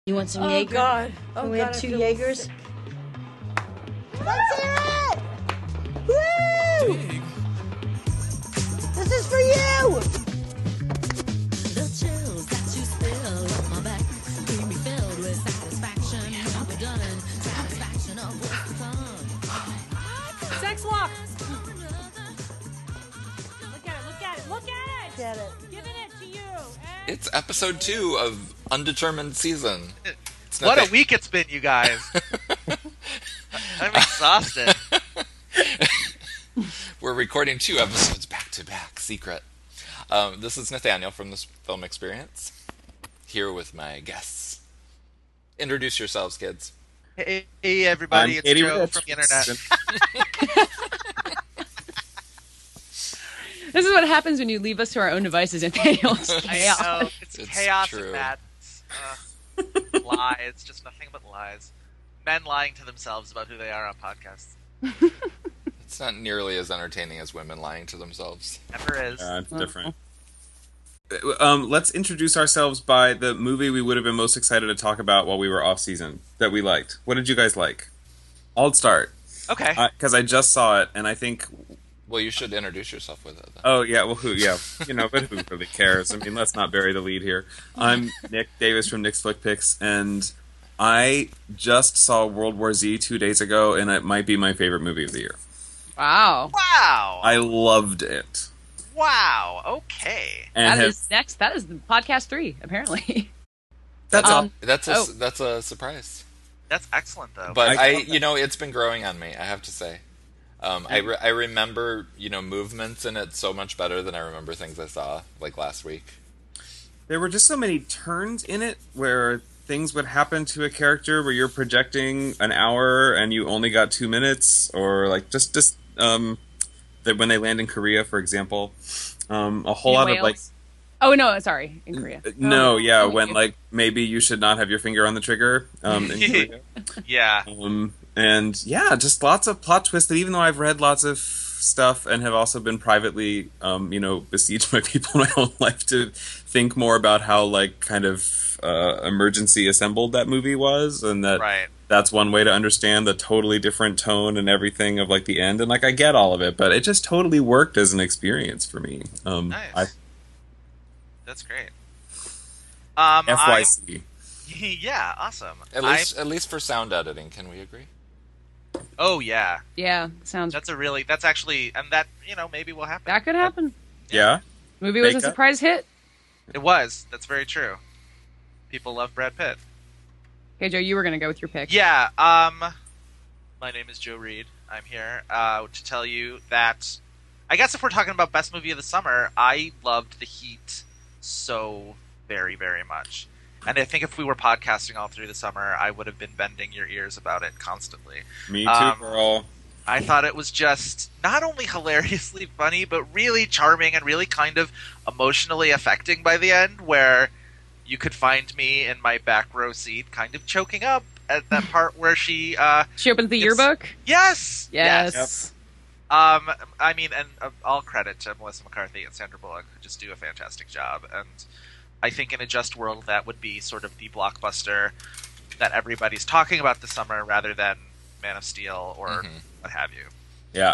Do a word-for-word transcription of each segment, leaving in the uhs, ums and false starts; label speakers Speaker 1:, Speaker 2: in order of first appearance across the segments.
Speaker 1: You want some
Speaker 2: oh,
Speaker 1: Jaeger?
Speaker 2: God. Oh,
Speaker 1: Can we
Speaker 2: God,
Speaker 1: have
Speaker 2: I
Speaker 1: two
Speaker 2: feel
Speaker 1: Jaegers?
Speaker 2: sick.
Speaker 1: Let's hear it! Woo!
Speaker 3: Dig.
Speaker 1: This is for you!
Speaker 4: The chills that you spill up my back leave me filled with satisfaction of the done, satisfaction of what's to come.
Speaker 2: Sex walk. Look at it, look at it, look at it!
Speaker 1: Get it.
Speaker 2: Giving it to you. Eh?
Speaker 3: It's episode two of Undetermined Season. It's
Speaker 5: What
Speaker 3: nothing-
Speaker 5: a week it's been, you guys. I'm exhausted.
Speaker 3: We're recording two episodes back to back. Secret. Um, this is Nathaniel from this film experience. Here with my guests. Introduce yourselves, kids.
Speaker 5: Hey, hey everybody,
Speaker 6: I'm
Speaker 5: it's
Speaker 6: Katie
Speaker 5: Joe
Speaker 6: Rich.
Speaker 5: from the internet.
Speaker 7: This is what happens when you leave us to our own devices, Nathaniel.
Speaker 5: I know, it's,
Speaker 3: It's
Speaker 5: chaos
Speaker 3: true.
Speaker 5: and madness. Uh, lies, just nothing but lies. Men lying to themselves about who they are on podcasts.
Speaker 3: It's not nearly as entertaining as women lying to themselves.
Speaker 5: Never is.
Speaker 6: Uh, it's different. Um, let's introduce ourselves by the movie we would have been most excited to talk about while we were off season that we liked. What did you guys like? I'll start
Speaker 5: Okay.
Speaker 6: because I just saw it and I think.
Speaker 3: Well, you should introduce yourself with it, though.
Speaker 6: Oh yeah, well who? Yeah, you know, but who really cares? I mean, let's not bury the lead here. I'm Nick Davis from Nick's Flick Picks, and I just saw World War Z two days ago, and it might be my favorite movie of the year.
Speaker 7: Wow.
Speaker 5: Wow.
Speaker 6: I loved it.
Speaker 5: Wow. Okay.
Speaker 6: And
Speaker 7: That
Speaker 6: have-
Speaker 7: is next. That is podcast three, apparently.
Speaker 6: that's
Speaker 7: um,
Speaker 6: all.
Speaker 3: That's a,
Speaker 7: Oh.
Speaker 3: that's a surprise.
Speaker 5: That's excellent, though.
Speaker 3: But
Speaker 6: I-
Speaker 3: I, you know, it's been growing on me, I have to say. Um, I, re- I remember, you know, movements in it so much better than I remember things I saw, like last week.
Speaker 6: There were just so many turns in it where things would happen to a character where you're projecting an hour and you only got two minutes, or like just just um, that when they land in Korea, for example, um, a whole
Speaker 7: In
Speaker 6: lot
Speaker 7: Wales?
Speaker 6: of like
Speaker 7: Oh no, sorry, in Korea.
Speaker 6: no,
Speaker 7: Oh,
Speaker 6: yeah,
Speaker 7: thank
Speaker 6: when
Speaker 7: you.
Speaker 6: like maybe you should not have your finger on the trigger um, in Korea.
Speaker 5: yeah.
Speaker 6: Um, and yeah, just lots of plot twists that even though I've read lots of stuff and have also been privately, um, you know, besieged by people in my own life to think more about how like kind of uh, emergency assembled that movie was, and that
Speaker 5: Right.
Speaker 6: that's one way to understand the totally different tone and everything of like the end. And like I get all of it, but it just totally worked as an experience for me. Um,
Speaker 5: Nice. That's great. Um,
Speaker 6: I, F Y C.
Speaker 5: I, yeah, awesome.
Speaker 3: At
Speaker 5: I-
Speaker 3: least, at least for sound editing, can we agree?
Speaker 5: oh, yeah.
Speaker 7: Yeah, sounds.
Speaker 5: That's a really, that's actually, and that, you know, maybe will happen.
Speaker 7: That could happen.
Speaker 6: Yeah.
Speaker 7: Movie was a
Speaker 6: Makeup?
Speaker 7: surprise hit.
Speaker 5: It was. That's very true. People love Brad Pitt.
Speaker 7: Okay, Joe, you were gonna go with your pick.
Speaker 5: Yeah, um, my name is Joe Reed. I'm here uh, to tell you that, I guess if we're talking about best movie of the summer, I loved The Heat so very, very much. And I think if we were podcasting all through the summer, I would have been bending your ears about it constantly.
Speaker 6: Me too,
Speaker 5: Um,
Speaker 6: girl.
Speaker 5: I thought it was just not only hilariously funny, but really charming and really kind of emotionally affecting by the end, where you could find me in my back row seat kind of choking up at that part where she... Uh,
Speaker 7: She opens the
Speaker 5: It's-
Speaker 7: yearbook.
Speaker 5: yes!
Speaker 7: Yes.
Speaker 5: Um, I mean, and uh, all credit to Melissa McCarthy and Sandra Bullock, who just do a fantastic job. And I think in a just world, that would be sort of the blockbuster that everybody's talking about this summer, rather than Man of Steel or
Speaker 3: Mhm.
Speaker 5: what have you.
Speaker 6: Yeah.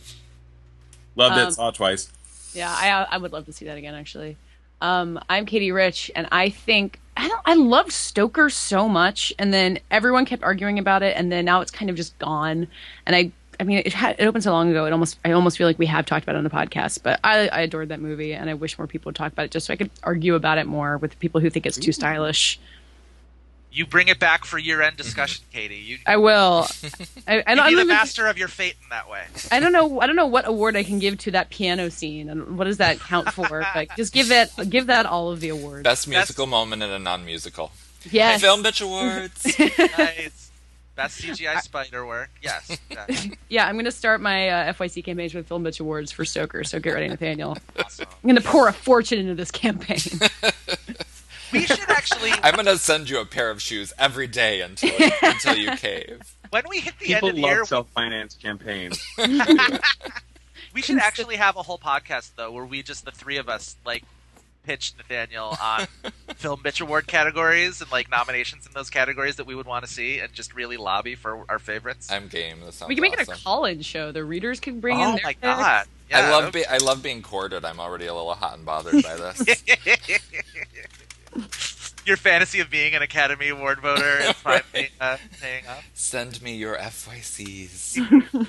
Speaker 6: Loved
Speaker 7: Um,
Speaker 6: it. Saw it twice.
Speaker 7: Yeah, I I would love to see that again. Actually, um, I'm Katie Rich, and I think I don't. I loved Stoker so much, and then everyone kept arguing about it, and then now it's kind of just gone. And I, I mean, it had, it opened so long ago. It almost, I almost feel like we have talked about it on the podcast. But I, I adored that movie, and I wish more people would talk about it, just so I could argue about it more with people who think it's too stylish.
Speaker 5: You bring it back for year-end discussion, Katie. You,
Speaker 7: I will. I, I
Speaker 5: you
Speaker 7: don't, I
Speaker 5: be
Speaker 7: don't
Speaker 5: the
Speaker 7: even-
Speaker 5: master of your fate in that way.
Speaker 7: I don't know. I don't know what award I can give to that piano scene, and what does that count for? Like, just give it, give that all of the awards.
Speaker 3: Best musical moment in a non-musical.
Speaker 7: Yes.
Speaker 3: Film Bitch Awards!
Speaker 5: Nice. Best C G I spider work. Yes. Yes.
Speaker 7: Yeah, I'm going to start my uh, F Y C campaigns with Film Bitch Awards for Stoker, so get ready, Nathaniel.
Speaker 5: Awesome.
Speaker 7: I'm going to pour a fortune into this campaign.
Speaker 5: We should actually,
Speaker 3: I'm going to send you a pair of shoes every day until until you cave.
Speaker 5: when we hit the
Speaker 6: People
Speaker 5: end of the
Speaker 6: love
Speaker 5: year,
Speaker 6: self-finance campaigns.
Speaker 5: we should actually have a whole podcast, though, where we just, the three of us, like, pitch Nathaniel on film bitch award categories and like nominations in those categories that we would want to see, and just really lobby for our favorites.
Speaker 3: I'm game. This sounds
Speaker 7: We can make
Speaker 3: awesome.
Speaker 7: it a college show. The readers can bring in
Speaker 5: Oh
Speaker 7: their
Speaker 5: my
Speaker 7: picks.
Speaker 5: god! Yeah,
Speaker 3: I love
Speaker 5: that
Speaker 3: be- I love being courted. I'm already a little hot and bothered by this.
Speaker 5: Your fantasy of being an Academy Award voter is finally uh, paying off.
Speaker 3: Send me your F Y Cs.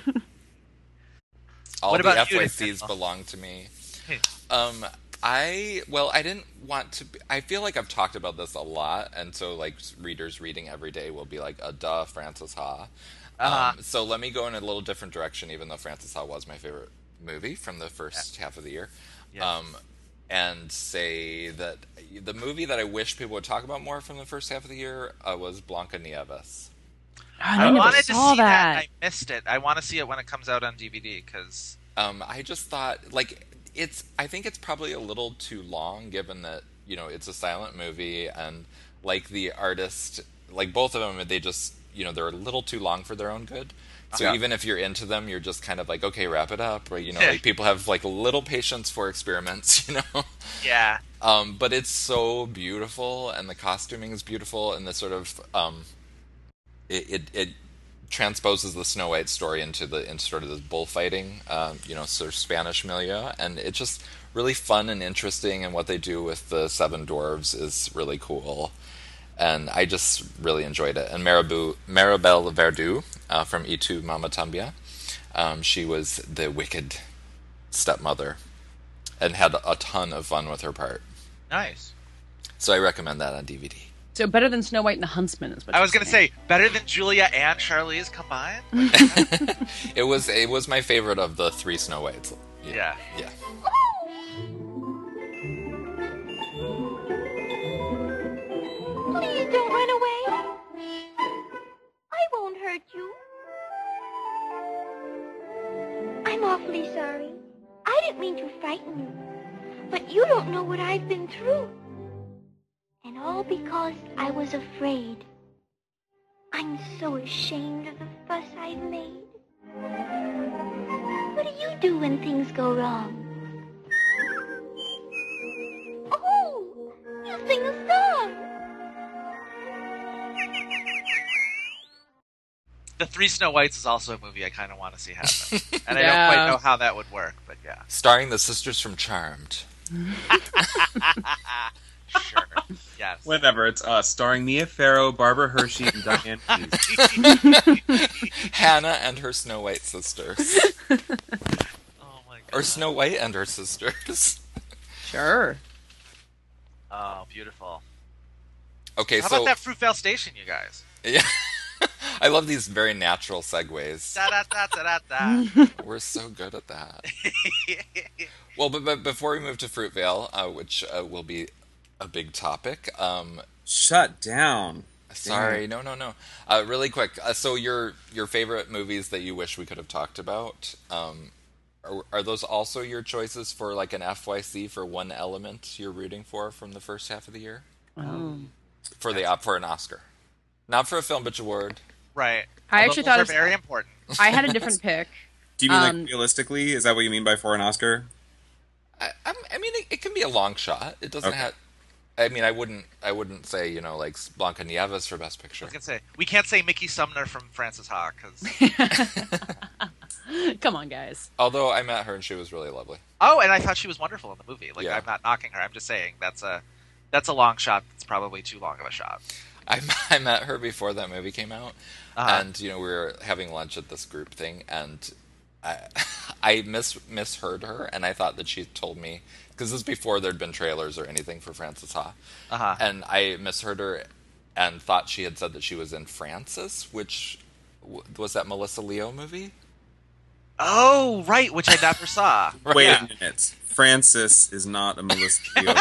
Speaker 3: All
Speaker 5: What
Speaker 3: the
Speaker 5: about you,
Speaker 3: F Y Cs
Speaker 5: Nathaniel?
Speaker 3: belong to me.
Speaker 5: Hmm.
Speaker 3: Um, I well, I didn't want to. Be, I feel like I've talked about this a lot, and so like readers reading every day will be like, "A duh, Frances Ha."
Speaker 5: Uh-huh.
Speaker 3: Um, so let me go in a little different direction, even though Frances Ha was my favorite movie from the first half of the year.
Speaker 5: Yes.
Speaker 3: Um, and say that the movie that I wish people would talk about more from the first half of the year uh, was Blanca Nieves.
Speaker 7: I,
Speaker 5: I
Speaker 7: never
Speaker 5: wanted to
Speaker 7: saw
Speaker 5: see that.
Speaker 7: that.
Speaker 5: I missed it. I want to see it when it comes out on D V D because
Speaker 3: Um, I just thought, like, it's. I think it's probably a little too long, given that you know it's a silent movie, and like the artist, like both of them, they just you know they're a little too long for their own good. So
Speaker 5: Yeah.
Speaker 3: even if you're into them, you're just kind of like, okay, wrap it up. Or, you know, like people have like little patience for experiments, you know.
Speaker 5: yeah,
Speaker 3: Um, but it's so beautiful, and the costuming is beautiful, and the sort of um, it, it it transposes the Snow White story into the into sort of this bullfighting, um, you know, sort of Spanish milieu, and it's just really fun and interesting. And what they do with the seven dwarves is really cool, and I just really enjoyed it. And Maribel, Maribel Verdú uh, from Y Tu Mama Tambien, um, she was the wicked stepmother, and had a ton of fun with her part.
Speaker 5: nice.
Speaker 3: So I recommend that on D V D.
Speaker 7: So better than Snow White and the Huntsman is what
Speaker 5: I
Speaker 7: you're
Speaker 5: was gonna
Speaker 7: saying.
Speaker 5: say better than Julia and Charlize combined. Like,
Speaker 3: It was it was my favorite of the three Snow Whites.
Speaker 5: yeah.
Speaker 3: Yeah.
Speaker 1: Please don't run away. I won't hurt you. I'm awfully sorry. I didn't mean to frighten you. But you don't know what I've been through. And all because I was afraid. I'm so ashamed of the fuss I've made. What do you do when things go wrong? Oh, you sing a song.
Speaker 5: The Three Snow Whites is also a movie I kind of want to see happen, and I
Speaker 7: Yeah.
Speaker 5: don't quite know how that would work, but yeah,
Speaker 3: Starring the sisters from Charmed.
Speaker 5: sure, yes.
Speaker 6: Whatever, it's us, starring Mia Farrow, Barbara Hershey, and Diane Keys.
Speaker 3: Hannah and her Snow White sisters.
Speaker 5: Oh my god.
Speaker 3: Or Snow White and her sisters.
Speaker 7: Sure.
Speaker 5: Oh, beautiful.
Speaker 3: Okay,
Speaker 5: How
Speaker 3: so
Speaker 5: about that Fruitvale Station, you guys?
Speaker 3: yeah. I love these very natural segues.
Speaker 5: Da da da da da da.
Speaker 3: We're so good at that. Well, but, but before we move to Fruitvale, uh, which uh, will be a big topic, um,
Speaker 6: Shut down.
Speaker 3: sorry, no, no, no. Uh, really quick, uh, so your your favorite movies that you wish we could have talked about, um, are, are those also your choices for like an F Y C for one element you're rooting for from the first half of the year?
Speaker 7: Oh.
Speaker 3: For the for an Oscar, not for a Film Bitch Award.
Speaker 5: Right.
Speaker 7: I
Speaker 5: Although
Speaker 7: actually
Speaker 5: those
Speaker 7: thought
Speaker 5: are
Speaker 7: it was-
Speaker 5: very important.
Speaker 7: I had a different pick.
Speaker 6: Do you mean
Speaker 7: Um,
Speaker 6: like realistically? Is that what you mean by for an Oscar?
Speaker 3: I, I'm- I mean, it, it can be a long shot. It doesn't
Speaker 6: Okay.
Speaker 3: have. I mean, I wouldn't. I wouldn't say you know like Blanca Nieves for Best
Speaker 5: I
Speaker 3: Picture.
Speaker 5: was gonna say we can't say Mickey Sumner from Frances Ha because
Speaker 7: Come on, guys.
Speaker 3: Although I met her and she was really lovely.
Speaker 5: oh, and I thought she was wonderful in the movie. Like
Speaker 3: Yeah.
Speaker 5: I'm not knocking her. I'm just saying that's a that's a long shot. It's probably too long of a shot.
Speaker 3: I, I met her before that movie came out,
Speaker 5: Uh-huh.
Speaker 3: and you know we were having lunch at this group thing, and I I mis misheard her, and I thought that she told me because this was before there'd been trailers or anything for Frances Ha,
Speaker 5: Uh-huh.
Speaker 3: and I misheard her and thought she had said that she was in Frances, which w- was that Melissa Leo movie.
Speaker 5: Oh, right, which I never saw.
Speaker 6: Wait
Speaker 5: Yeah.
Speaker 6: a minute. Francis is not a Melissa Leo.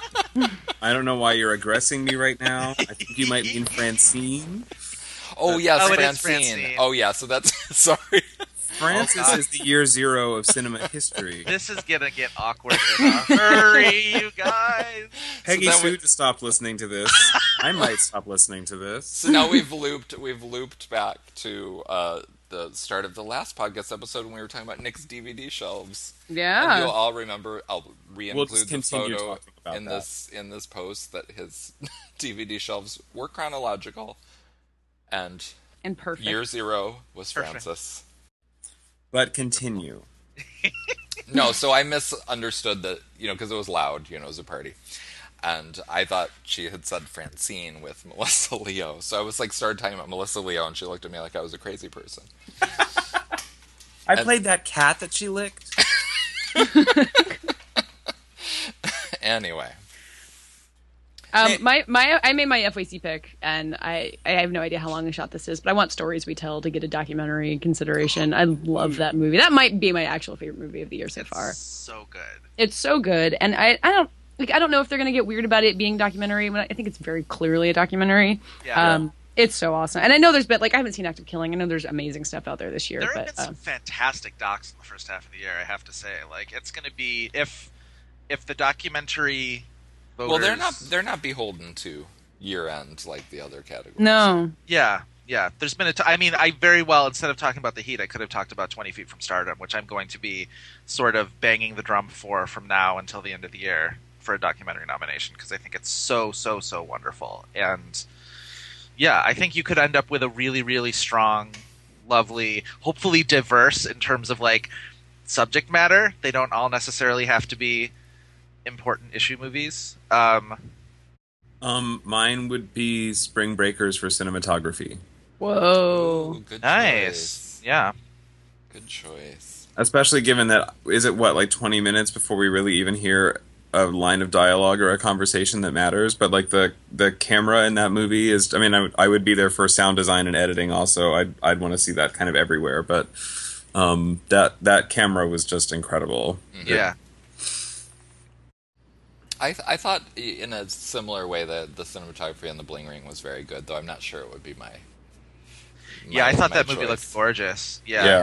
Speaker 6: I don't know why you're aggressing me right now. I think you might mean Francine.
Speaker 3: Oh yes,
Speaker 5: Oh, it is
Speaker 3: Francine.
Speaker 5: Francine.
Speaker 3: Oh yeah, so that's sorry.
Speaker 6: Francis
Speaker 5: God.
Speaker 6: is the year zero of cinema history.
Speaker 5: This is gonna get awkward in a hurry, you guys.
Speaker 6: Peggy
Speaker 3: then
Speaker 6: Sue
Speaker 3: we-
Speaker 6: to stop listening to this. I might stop listening to this.
Speaker 3: So now we've looped we've looped back to uh, the start of the last podcast episode when we were talking about Nick's D V D shelves.
Speaker 7: Yeah.
Speaker 3: And you'll all remember. I'll re-include
Speaker 6: We'll just
Speaker 3: the
Speaker 6: continue
Speaker 3: photo
Speaker 6: talking about
Speaker 3: in
Speaker 6: that.
Speaker 3: this in this post that his D V D shelves were chronological, and
Speaker 7: And perfect.
Speaker 3: year zero was
Speaker 5: Perfect.
Speaker 3: Francis.
Speaker 6: But continue.
Speaker 3: No, so I misunderstood that, you know, because it was loud, you know, it was a party. And I thought she had said Francine with Melissa Leo. So I was like, started talking about Melissa Leo, and she looked at me like I was a crazy person.
Speaker 6: I
Speaker 3: And-
Speaker 6: played that cat that she licked.
Speaker 3: Anyway.
Speaker 7: Um,
Speaker 3: Nick-
Speaker 7: my my I made my F Y C pick, and I I have no idea how long a shot this is, but I want Stories We Tell to get a documentary consideration. I love that movie. That might be my actual favorite movie of the year so far.
Speaker 5: So good.
Speaker 7: It's so good, and I I don't like I don't know if they're gonna get weird about it being documentary. But I think it's very clearly a documentary.
Speaker 5: Yeah.
Speaker 7: Um, it's so awesome, and I know there's been like I haven't seen Active Killing. I know there's amazing stuff out there this year,
Speaker 5: There have
Speaker 7: but
Speaker 5: been
Speaker 7: uh,
Speaker 5: some fantastic docs in the first half of the year, I have to say. Like, it's going to be if if the documentary voters,
Speaker 3: Well, they're not they're not beholden to year end like the other categories.
Speaker 7: no.
Speaker 5: Yeah, yeah. There's been a. T- I mean, I very well instead of talking about the Heat, I could have talked about twenty Feet from Stardom, which I'm going to be sort of banging the drum for from now until the end of the year for a documentary nomination because I think it's so so so wonderful. And yeah, I think you could end up with a really really strong, lovely, hopefully diverse in terms of like subject matter. They don't all necessarily have to be important issue movies. Um,
Speaker 6: Um, mine would be Spring Breakers for cinematography.
Speaker 7: Whoa.
Speaker 3: Ooh, good
Speaker 5: nice.
Speaker 3: choice.
Speaker 5: Yeah.
Speaker 3: Good choice.
Speaker 6: Especially given that, is it what, like twenty minutes before we really even hear a line of dialogue or a conversation that matters? But like the the camera in that movie is, I mean, I, would- I would be there for sound design and editing also. I'd, I'd want to see that kind of everywhere. But um, that, that camera was just incredible.
Speaker 5: Yeah.
Speaker 3: I th- I thought i- in a similar way that the cinematography on the Bling Ring was very good, though I'm not sure it would be my.
Speaker 5: Yeah,
Speaker 3: my-
Speaker 5: I thought
Speaker 3: my
Speaker 5: that movie
Speaker 3: choice.
Speaker 5: looked gorgeous. Yeah.
Speaker 6: Yeah.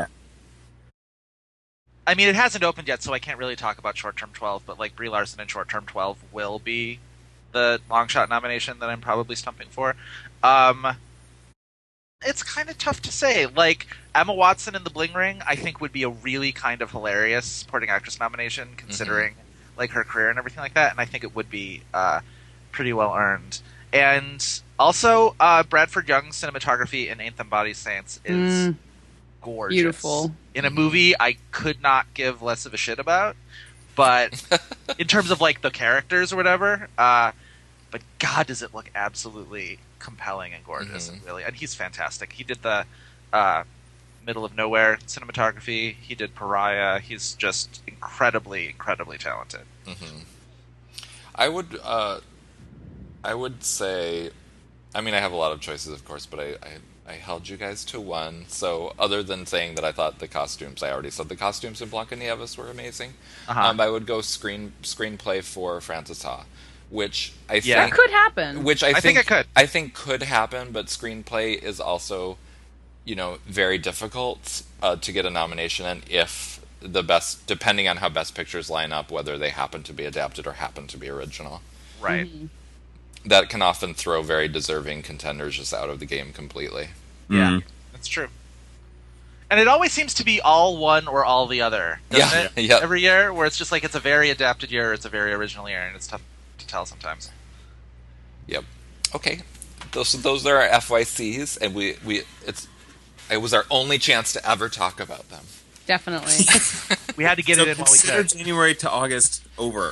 Speaker 5: I mean, it hasn't opened yet, so I can't really talk about Short Term twelve, but like Brie Larson in Short Term twelve will be the long shot nomination that I'm probably stumping for. Um, it's kind of tough to say. Like, Emma Watson in The Bling Ring, I think would be a really kind of hilarious supporting actress nomination, considering like her career and everything like that, and I think it would be uh, pretty well earned. And also, uh, Bradford Young's cinematography in Ain't Them Body Saints is
Speaker 7: Mm.
Speaker 5: gorgeous.
Speaker 7: Beautiful.
Speaker 5: In a movie I could not give less of a shit about, but in terms of like the characters or whatever, uh, but God, does it look absolutely compelling and gorgeous,
Speaker 3: Mhm.
Speaker 5: and really, and he's fantastic. He did the uh, Middle of Nowhere cinematography. He did Pariah. He's just incredibly, incredibly talented.
Speaker 3: hmm I would, uh, I would say, I mean, I have a lot of choices, of course, but I, I, I held you guys to one. So, other than saying that I thought the costumes, I already said the costumes in Blancanieves were amazing.
Speaker 5: Uh-huh.
Speaker 3: Um, I would go screen screenplay for Frances Ha, which I
Speaker 5: Yeah.
Speaker 3: think
Speaker 7: That could happen.
Speaker 3: which I,
Speaker 5: I think it could.
Speaker 3: I think could happen, but screenplay is also, you know, very difficult uh, to get a nomination in if the best, depending on how best pictures line up, whether they happen to be adapted or happen to be original.
Speaker 5: Right.
Speaker 3: That can often throw very deserving contenders just out of the game completely.
Speaker 5: Yeah,
Speaker 6: Mhm.
Speaker 5: that's true. And it always seems to be all one or all the other, doesn't
Speaker 3: Yeah,
Speaker 5: it?
Speaker 3: yeah.
Speaker 5: Every year, where it's just like it's a very adapted year, or it's a very original year, and it's tough to tell sometimes.
Speaker 3: Yep. Okay. Those those are our F Y Cs, and we, we it's it was our only chance to ever talk about them.
Speaker 7: Definitely.
Speaker 5: We had to get
Speaker 6: So
Speaker 5: it in while we
Speaker 6: consider
Speaker 5: could.
Speaker 6: January to August over.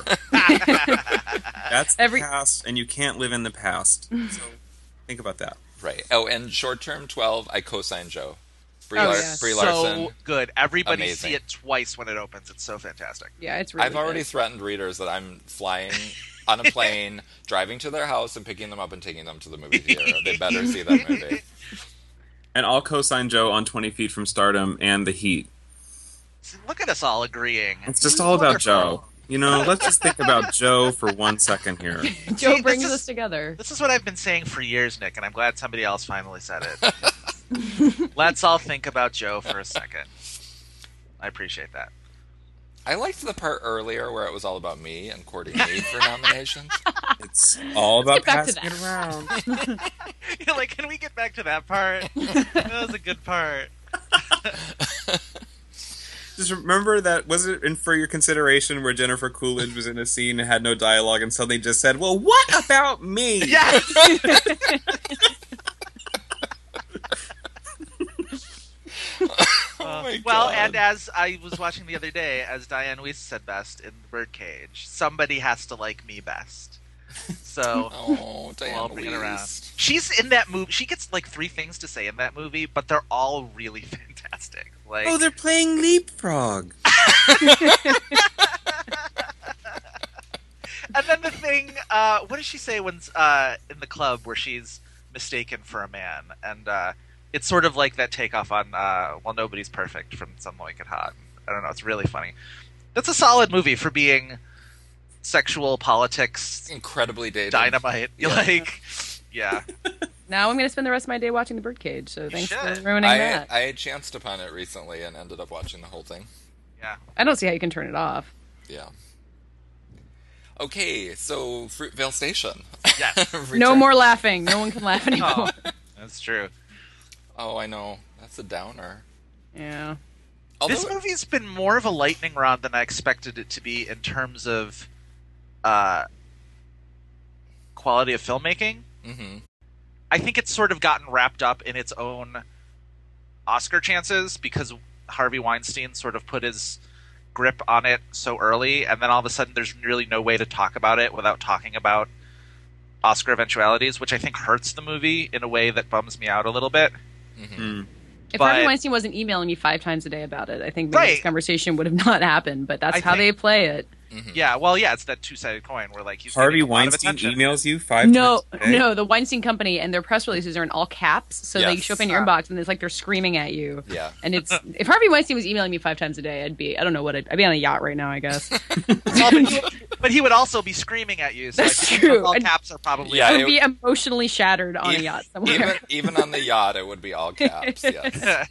Speaker 6: That's the
Speaker 7: Every-
Speaker 6: past, and you can't live in the past. So think about that.
Speaker 3: Right. Oh, and short term twelve, I co-sign Joe. Brie,
Speaker 7: Oh,
Speaker 3: Lar-
Speaker 7: yeah.
Speaker 3: Brie Larson.
Speaker 5: So good. Everybody
Speaker 3: Amazing.
Speaker 5: see it twice when it opens. It's so fantastic.
Speaker 7: Yeah, it's really
Speaker 3: I've already
Speaker 7: good.
Speaker 3: threatened readers that I'm flying on a plane, driving to their house, and picking them up and taking them to the movie theater. They better see that movie.
Speaker 6: And I'll co-sign Joe on twenty Feet from Stardom and The Heat.
Speaker 5: See, look at us all agreeing.
Speaker 6: It's just
Speaker 5: It's
Speaker 6: all about
Speaker 5: wonderful.
Speaker 6: Joe. You know, let's just think about Joe for one second here.
Speaker 7: Joe
Speaker 5: See,
Speaker 7: brings
Speaker 5: this is-
Speaker 7: us together.
Speaker 5: This is what I've been saying for years, Nick, and I'm glad somebody else finally said it. Let's all think about Joe for a second. I appreciate that.
Speaker 3: I liked the part earlier where it was all about me and courting me for nominations.
Speaker 6: It's all about
Speaker 7: get back to
Speaker 6: passing it
Speaker 7: that.
Speaker 6: around.
Speaker 5: You're like, can we get back to that part? That was a good part.
Speaker 6: Just remember that, was it in For Your Consideration where Jennifer Coolidge was in a scene and had no dialogue and suddenly just said, well, what about me?
Speaker 5: Yes.
Speaker 3: Oh my
Speaker 5: Well,
Speaker 3: God.
Speaker 5: and as I was watching the other day, as Diane Weiss said best in The Birdcage, somebody has to like me best. So
Speaker 3: Oh, Diane
Speaker 5: I'll bring it around.
Speaker 3: Weiss.
Speaker 5: She's in that movie. She gets like three things to say in that movie, but they're all really fantastic. Like,
Speaker 6: Oh, they're playing Leapfrog.
Speaker 5: and then the thing, uh, what does she say when uh, in the club where she's mistaken for a man? And uh, it's sort of like that takeoff on uh, Well, Nobody's Perfect from Some Like It Hot. I don't know. It's really funny. That's a solid movie for being sexual politics,
Speaker 3: Incredibly dated.
Speaker 5: dynamite.
Speaker 3: Yeah.
Speaker 5: Like, yeah.
Speaker 7: Now I'm going to spend the rest of my day watching The Birdcage. So thanks for
Speaker 5: should.
Speaker 7: ruining
Speaker 3: I,
Speaker 7: that.
Speaker 3: I chanced upon it recently and ended up watching the whole thing.
Speaker 5: Yeah.
Speaker 7: I don't see how you can turn it off.
Speaker 3: Yeah. Okay, so Fruitvale Station.
Speaker 5: Yes.
Speaker 7: No
Speaker 3: Return-
Speaker 7: more laughing. No one can laugh anymore.
Speaker 5: Oh, that's true.
Speaker 3: Oh, I know. That's a downer.
Speaker 7: Yeah.
Speaker 3: Although,
Speaker 5: This movie's been more of a lightning rod than I expected it to be in terms of uh, quality of filmmaking.
Speaker 3: Mhm.
Speaker 5: I think it's sort of gotten wrapped up in its own Oscar chances because Harvey Weinstein sort of put his grip on it so early, and then all of a sudden there's really no way to talk about it without talking about Oscar eventualities, which I think hurts the movie in a way that bums me out a little bit.
Speaker 6: Mm.
Speaker 7: If
Speaker 5: But-
Speaker 7: Harvey Weinstein wasn't emailing me five times a day about it, I think maybe this
Speaker 5: Right.
Speaker 7: conversation would have not happened. But that's
Speaker 5: I
Speaker 7: how
Speaker 5: think-
Speaker 7: they play it.
Speaker 5: Yeah, well, yeah, it's that two-sided coin where like he's
Speaker 6: Harvey
Speaker 5: getting a lot of
Speaker 6: Weinstein
Speaker 5: attention.
Speaker 6: emails you five
Speaker 7: No,
Speaker 6: times a day?
Speaker 7: no, the Weinstein Company and their press releases are in all caps, so they
Speaker 3: Yes.
Speaker 7: show up in your inbox and it's like they're screaming at you.
Speaker 3: Yeah.
Speaker 7: And it's if Harvey Weinstein was emailing me five times a day, I'd be I don't know what I'd, I'd be on a yacht right now, I guess.
Speaker 5: Well, but, he, but he would also be screaming at you. So
Speaker 7: That's
Speaker 5: I think
Speaker 7: true.
Speaker 5: All
Speaker 7: And-
Speaker 5: caps are probably
Speaker 3: Yeah,
Speaker 7: I
Speaker 3: it-
Speaker 7: would be emotionally shattered on a
Speaker 3: even,
Speaker 7: yacht somewhere.
Speaker 3: even even on the yacht, it would be all caps. Yes.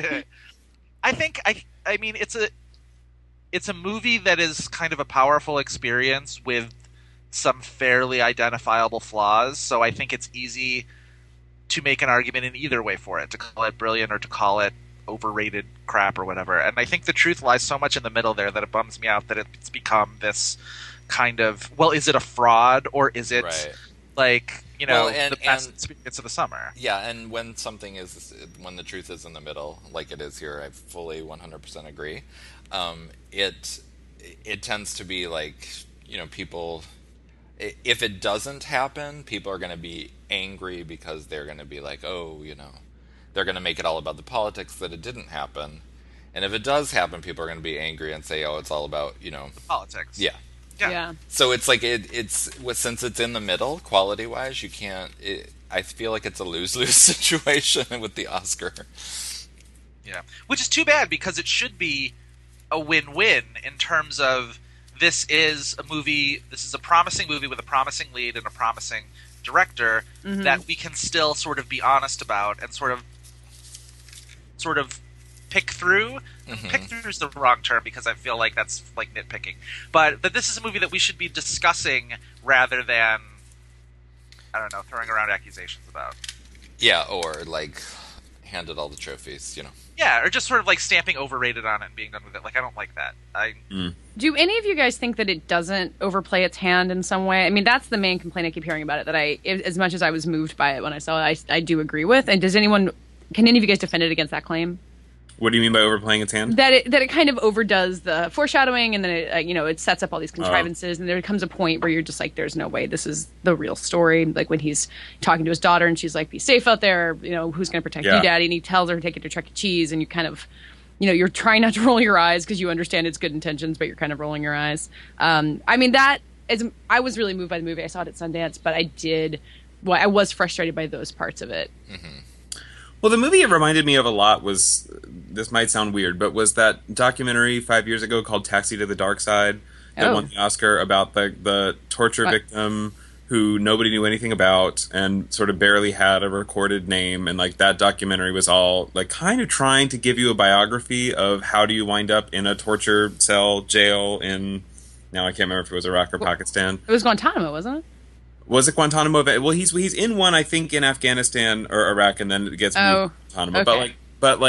Speaker 5: I think I I mean it's a it's a movie that is kind of a powerful experience with some fairly identifiable flaws, so I think it's easy to make an argument in either way for it, to call it brilliant or to call it overrated crap or whatever. And I think the truth lies so much in the middle there that it bums me out that it's become this kind of, well, is it a fraud or is it
Speaker 3: Right.
Speaker 5: like, you know,
Speaker 3: Well, and-
Speaker 5: the best
Speaker 3: and-
Speaker 5: experience of the summer?
Speaker 3: Yeah, and when something is, when the truth is in the middle, like it is here, I fully one hundred percent agree. Um, it it tends to be like, you know, people, i- if it doesn't happen, people are going to be angry because they're going to be like, oh, you know, they're going to make it all about the politics that it didn't happen. And if it does happen, people are going to be angry and say, oh, it's all about, you know,
Speaker 5: Politics.
Speaker 3: yeah.
Speaker 5: Yeah.
Speaker 7: yeah.
Speaker 3: So it's like it, it's since it's in the middle, quality wise, you can't. It, I feel like it's a lose lose situation with the Oscar.
Speaker 5: Yeah, which is too bad because it should be a win-win in terms of this is a movie, this is a promising movie with a promising lead and a promising director that we can still sort of be honest about and sort of sort of pick through.
Speaker 3: Mhm.
Speaker 5: Pick through is the wrong term because I feel like that's like nitpicking. But that this is a movie that we should be discussing rather than I don't know, throwing around accusations about.
Speaker 3: Yeah, or like handed all the trophies, you know.
Speaker 5: Yeah, or just sort of like stamping overrated on it and being done with it. Like I don't like that. I
Speaker 7: Do any of you guys think that it doesn't overplay its hand in some way? I mean, that's the main complaint I keep hearing about it. That I, as much as I was moved by it when I saw it, I, I do agree with. And does anyone, can any of you guys defend it against that claim?
Speaker 6: What do you mean by overplaying its hand?
Speaker 7: That it that it kind of overdoes the foreshadowing, and then it uh, you know it sets up all these contrivances, and there comes a point where you're just like, there's no way this is the real story. Like when he's talking to his daughter, and she's like, "Be safe out there. You know, who's going to protect
Speaker 6: Yeah.
Speaker 7: you, Daddy?" And he tells her to take it to Chuck E. Cheese, and you kind of, you know, you're trying not to roll your eyes because you understand its good intentions, but you're kind of rolling your eyes. Um, I mean, that is, I was really moved by the movie. I saw it at Sundance, but I did, well, I was frustrated by those parts of it.
Speaker 6: Well, the movie it reminded me of a lot was, this might sound weird, but was that documentary five years ago called Taxi to the Dark Side that
Speaker 7: Oh.
Speaker 6: won the Oscar about the, the torture
Speaker 7: What?
Speaker 6: victim who nobody knew anything about and sort of barely had a recorded name. And like that documentary was all like kind of trying to give you a biography of how do you wind up in a torture cell jail in, now I can't remember if it was Iraq or Pakistan.
Speaker 7: It was Guantanamo, wasn't it?
Speaker 6: Was it Guantanamo Bay? Well, he's he's in one, I think, in Afghanistan or Iraq, and then it gets moved
Speaker 7: Oh,
Speaker 6: to Guantanamo. But
Speaker 7: okay.
Speaker 6: like, but like,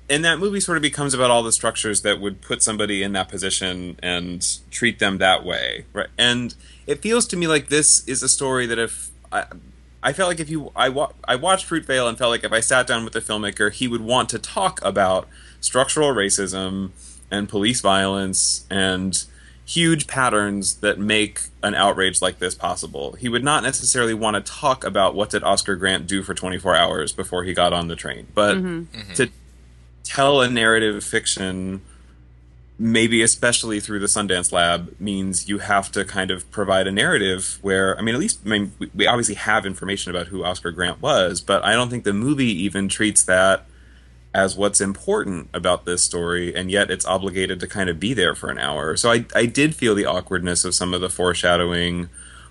Speaker 6: and that movie sort of becomes about all the structures that would put somebody in that position and treat them that way, right? And it feels to me like this is a story that if I, I felt like if you I, wa- I watched Fruitvale and felt like if I sat down with the filmmaker, he would want to talk about structural racism and police violence and huge patterns that make an outrage like this possible. He would not necessarily want to talk about what did Oscar Grant do for twenty-four hours before he got on the train, but
Speaker 7: Mm-hmm.
Speaker 6: to tell a narrative fiction, maybe especially through the Sundance Lab, means you have to kind of provide a narrative where, I mean, at least I mean, we- we obviously have information about who Oscar Grant was, but I don't think the movie even treats that as what's important about this story, and yet it's obligated to kind of be there for an hour. So I, I did feel the awkwardness of some of the foreshadowing,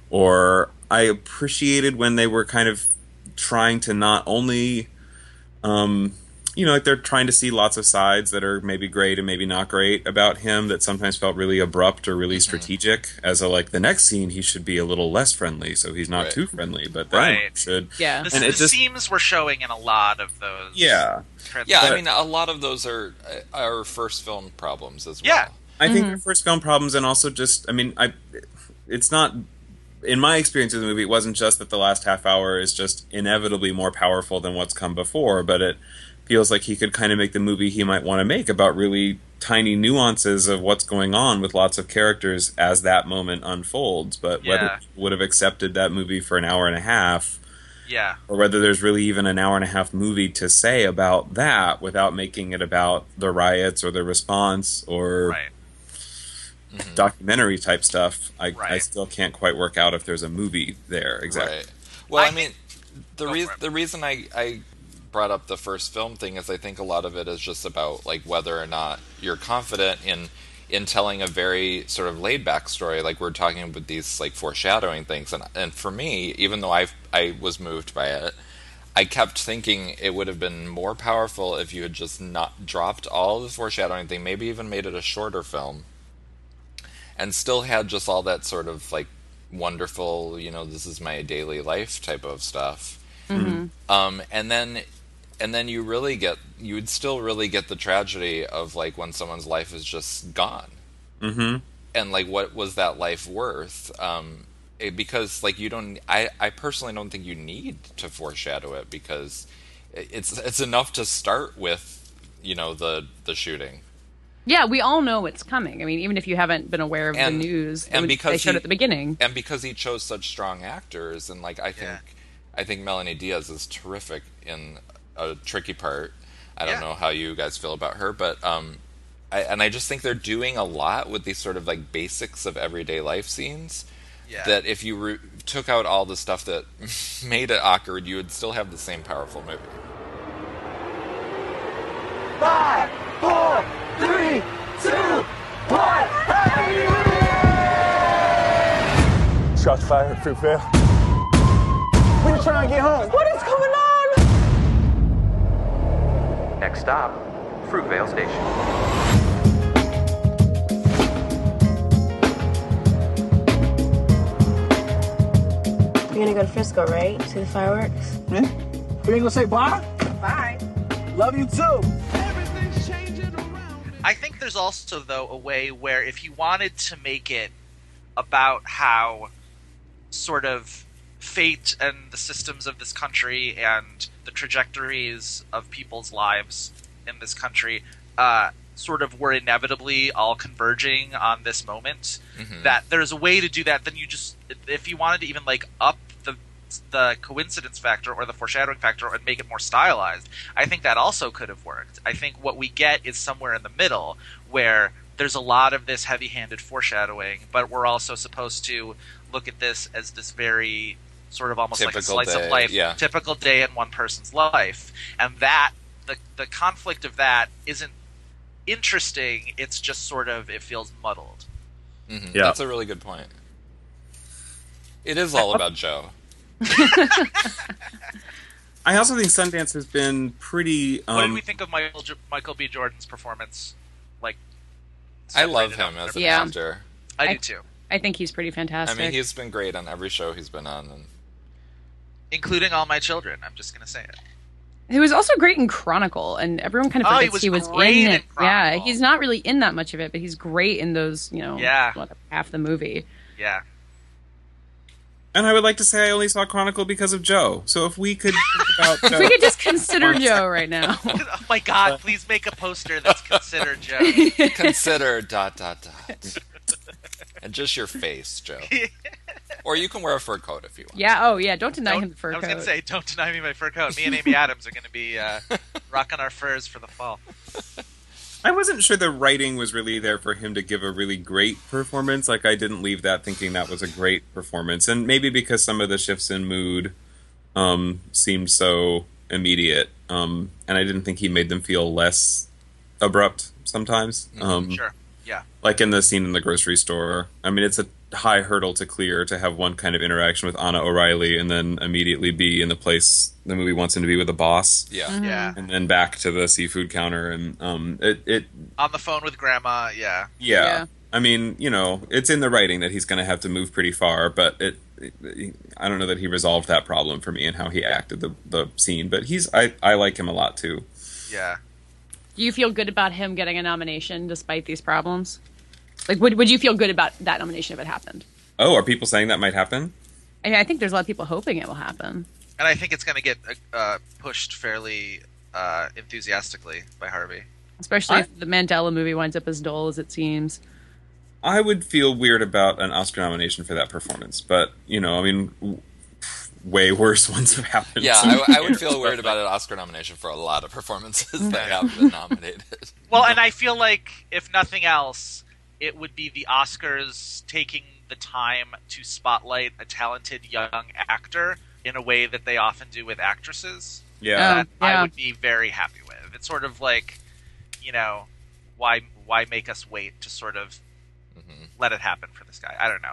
Speaker 6: or I appreciated when they were kind of trying to not only, um, you know, like they're trying to see lots of sides that are maybe great and maybe not great about him, that sometimes felt really abrupt or really strategic, as a, like, the next scene he should be a little less friendly, so he's not
Speaker 3: Right.
Speaker 6: too friendly, but then
Speaker 5: Right.
Speaker 6: he should.
Speaker 7: Yeah.
Speaker 5: The,
Speaker 6: And
Speaker 5: the
Speaker 6: it just-
Speaker 5: seams we're showing in a lot of those.
Speaker 6: Yeah.
Speaker 5: trans-
Speaker 3: Yeah, I
Speaker 6: But-
Speaker 3: mean, a lot of those are are first film problems as well.
Speaker 5: Yeah.
Speaker 6: I think their first film problems, and also just, I mean, I, it's not, in my experience of the movie, it wasn't just that the last half hour is just inevitably more powerful than what's come before, but it feels like he could kind of make the movie he might want to make about really tiny nuances of what's going on with lots of characters as that moment unfolds. But whether
Speaker 5: Yeah.
Speaker 6: people would have accepted that movie for an hour and a half,
Speaker 5: Yeah.
Speaker 6: or whether there's really even an hour and a half movie to say about that without making it about the riots or the response or
Speaker 5: Right.
Speaker 6: documentary type stuff, I, I
Speaker 5: Right.
Speaker 6: still can't quite work out if there's a movie there exactly.
Speaker 3: Right. Well,
Speaker 5: I
Speaker 3: I, mean, the
Speaker 5: Go
Speaker 3: reason
Speaker 5: for it.
Speaker 3: the reason I, I brought up the first film thing is I think a lot of it is just about like whether or not you're confident in in telling a very sort of laid back story, like we're talking about these like foreshadowing things, and and for me, even though I I was moved by it, I kept thinking it would have been more powerful if you had just not dropped all the foreshadowing thing, maybe even made it a shorter film, and still had just all that sort of like wonderful, you know, this is my daily life type of stuff. Um, and then, and then you really get, you would still really get the tragedy of like when someone's life is just gone,
Speaker 6: Mm-hmm.
Speaker 3: and like what was that life worth? Um, it, because like you don't, I, I personally don't think you need to foreshadow it, because it's it's enough to start with, you know, the the shooting.
Speaker 7: Yeah, we all know it's coming. I mean, even if you haven't been aware of
Speaker 3: And-
Speaker 7: the news, it
Speaker 3: and
Speaker 7: would-
Speaker 3: because
Speaker 7: they showed
Speaker 3: he-
Speaker 7: it at the beginning.
Speaker 3: And because he chose such strong actors, and like I think,
Speaker 5: Yeah.
Speaker 3: I think Melanie Diaz is terrific in a tricky part. I don't
Speaker 5: Yeah.
Speaker 3: know how you guys feel about her, but um, I, and I just think they're doing a lot with these sort of like basics of everyday life scenes.
Speaker 5: Yeah.
Speaker 3: That if you re- took out all the stuff that made it awkward, you would still have the same powerful movie.
Speaker 8: Five, four, three, two, one. Shots fired at Fruitvale. We're just trying to get home. What is going on?
Speaker 9: Next stop, Fruitvale Station.
Speaker 10: You're gonna go to Frisco, right? See the fireworks?
Speaker 8: Yeah. You ain't gonna say bye?
Speaker 10: Bye.
Speaker 8: Love you too.
Speaker 5: I think there's also, though, a way where if you wanted to make it about how sort of fate and the systems of this country and the trajectories of people's lives in this country uh, sort of were inevitably all converging on this moment,
Speaker 3: Mhm.
Speaker 5: that there's a way to do that, then you just, if you wanted to even like up the the coincidence factor or the foreshadowing factor and make it more stylized, I think that also could have worked. I think what we get is somewhere in the middle where there's a lot of this heavy-handed foreshadowing, but we're also supposed to look at this as this very sort of almost
Speaker 3: Typical
Speaker 5: like a slice
Speaker 3: day,
Speaker 5: of life,
Speaker 3: yeah.
Speaker 5: typical day in one person's life, and that the the conflict of that isn't interesting. It's just sort of, it feels muddled.
Speaker 3: Mhm.
Speaker 6: Yeah.
Speaker 3: That's a really good point. It is all about Joe.
Speaker 6: I also think Sundance has been pretty. Um,
Speaker 5: What did we think of Michael J- Michael B. Jordan's performance? Like,
Speaker 3: I love
Speaker 5: separated out
Speaker 3: him
Speaker 5: from
Speaker 3: as an
Speaker 5: everything
Speaker 7: Yeah.
Speaker 5: else?
Speaker 3: actor.
Speaker 5: I do
Speaker 7: I-
Speaker 5: too,
Speaker 7: I think he's pretty
Speaker 3: I
Speaker 7: fantastic.
Speaker 3: mean, he's been great on every show he's been on, and
Speaker 5: including All My Children. I'm just gonna say it.
Speaker 7: He was also great in Chronicle, and everyone kind of
Speaker 5: Oh,
Speaker 7: forgets
Speaker 5: he was
Speaker 7: he was
Speaker 5: great
Speaker 7: in
Speaker 5: in
Speaker 7: it. Yeah,
Speaker 5: Chronicle.
Speaker 7: he's not really in that much of it, but he's great in those, you know,
Speaker 5: Yeah.
Speaker 7: what, half the movie.
Speaker 5: Yeah.
Speaker 6: And I would like to say I only saw Chronicle because of Joe. So if we could think about
Speaker 7: If
Speaker 6: Joe,
Speaker 7: we could just consider Joe right now.
Speaker 5: Oh my god, please make a poster that's considered Joe.
Speaker 3: Consider dot dot dot. And just your face, Joe. Or you can wear a fur coat if you want.
Speaker 7: Yeah, oh yeah, don't deny
Speaker 5: Don't-
Speaker 7: him the fur
Speaker 5: I was
Speaker 7: coat.
Speaker 5: gonna say, don't deny me my fur coat. Me and Amy Adams are gonna be uh, rocking our furs for the fall.
Speaker 6: I wasn't sure the writing was really there for him to give a really great performance. Like, I didn't leave that thinking that was a great performance. And maybe because some of the shifts in mood um, seemed so immediate. Um, and I didn't think he made them feel less abrupt sometimes. Um,
Speaker 5: Sure. Yeah.
Speaker 6: Like in the scene in the grocery store. I mean, it's a high hurdle to clear to have one kind of interaction with Anna O'Reilly and then immediately be in the place the movie wants him to be with the boss.
Speaker 3: Yeah.
Speaker 5: Yeah.
Speaker 6: And then back to the seafood counter. And um, it, it
Speaker 5: On the phone with Grandma. Yeah.
Speaker 6: yeah.
Speaker 7: Yeah.
Speaker 6: I mean, you know, it's in the writing that he's going to have to move pretty far, but it, it, I don't know that he resolved that problem for me and how he acted the the scene. But he's, I, I like him a lot too.
Speaker 5: Yeah.
Speaker 7: Do you feel good about him getting a nomination despite these problems? Like, would would you feel good about that nomination if it happened?
Speaker 6: Oh, are people saying that might happen?
Speaker 7: I mean, I think there's a lot of people hoping it will happen.
Speaker 5: And I think it's going to get uh, pushed fairly uh, enthusiastically by Harvey.
Speaker 7: Especially
Speaker 6: I-
Speaker 7: if the Mandela movie winds up as dull as it seems.
Speaker 6: I would feel weird about an Oscar nomination for that performance, but you know, I mean, w- way worse ones have happened.
Speaker 3: Yeah, I, I would feel weird about an Oscar nomination for a lot of performances that have been nominated.
Speaker 5: Well, and I feel like, if nothing else, it would be the Oscars taking the time to spotlight a talented young actor in a way that they often do with actresses.
Speaker 6: Yeah.
Speaker 5: That
Speaker 7: Oh, yeah.
Speaker 5: I would be very happy with. It's sort of like, you know, why why make us wait to sort of
Speaker 3: Mhm.
Speaker 5: let it happen for this guy? I don't know.